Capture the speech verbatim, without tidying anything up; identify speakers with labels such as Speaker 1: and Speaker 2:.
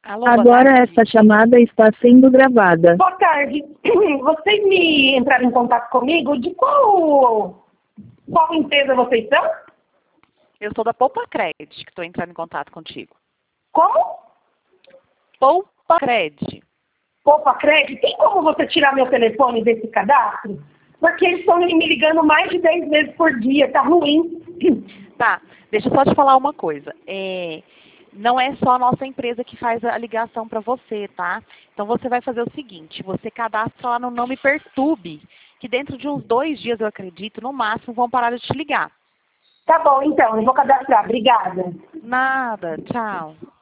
Speaker 1: Alô, boa
Speaker 2: Agora
Speaker 1: tarde.
Speaker 2: essa chamada está sendo gravada.
Speaker 3: Boa tarde. Vocês me entraram em contato comigo? De qual, qual empresa vocês são?
Speaker 1: Eu sou da Poupa Cred, que estou entrando em contato contigo.
Speaker 3: Como?
Speaker 1: Poupa Cred.
Speaker 3: Poupa Cred? Tem como você tirar meu telefone desse cadastro? Porque eles estão me ligando mais de dez vezes por dia, tá ruim.
Speaker 1: Tá, deixa eu só te falar uma coisa. É, não é só a nossa empresa que faz a ligação para você, tá? Então você vai fazer o seguinte, você cadastra lá no Não Me Perturbe, que dentro de uns dois dias, eu acredito, no máximo, vão parar de te ligar.
Speaker 3: Tá bom, então, eu vou cadastrar. Obrigada.
Speaker 1: Nada, tchau.